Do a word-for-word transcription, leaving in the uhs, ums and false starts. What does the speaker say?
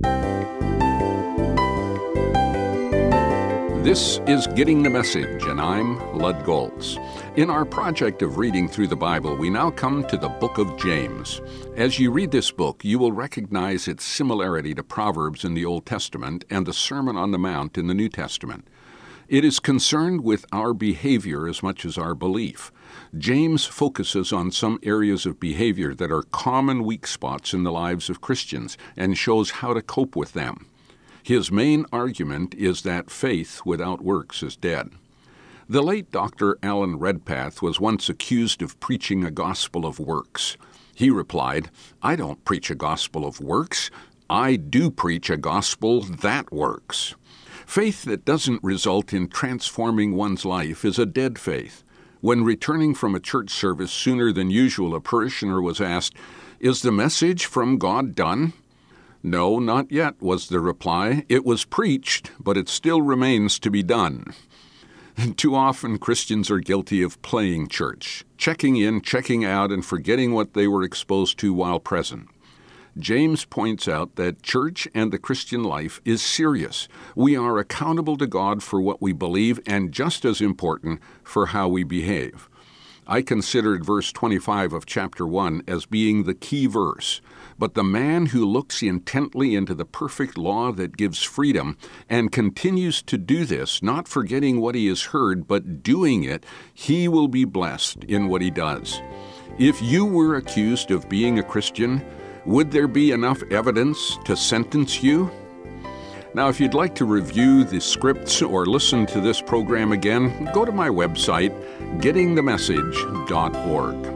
This is Getting the Message, and I'm Lud Goltz. In our project of reading through the Bible, we now come to the book of James. As you read this book, you will recognize its similarity to Proverbs in the Old Testament and the Sermon on the Mount in the New Testament. It is concerned with our behavior as much as our belief. James focuses on some areas of behavior that are common weak spots in the lives of Christians and shows how to cope with them. His main argument is that faith without works is dead. The late Doctor Alan Redpath was once accused of preaching a gospel of works. He replied, "I don't preach a gospel of works. I do preach a gospel that works." Faith that doesn't result in transforming one's life is a dead faith. When returning from a church service sooner than usual, a parishioner was asked, "Is the message from God done?" "No, not yet," was the reply. "It was preached, but it still remains to be done." And too often Christians are guilty of playing church, checking in, checking out, and forgetting what they were exposed to while present. James points out that church and the Christian life is serious. We are accountable to God for what we believe, and just as important, for how we behave. I considered verse twenty-five of chapter one as being the key verse. But the man who looks intently into the perfect law that gives freedom and continues to do this, not forgetting what he has heard, but doing it, he will be blessed in what he does. If you were accused of being a Christian, would there be enough evidence to sentence you? Now, if you'd like to review the scripts or listen to this program again, go to my website, getting the message dot org.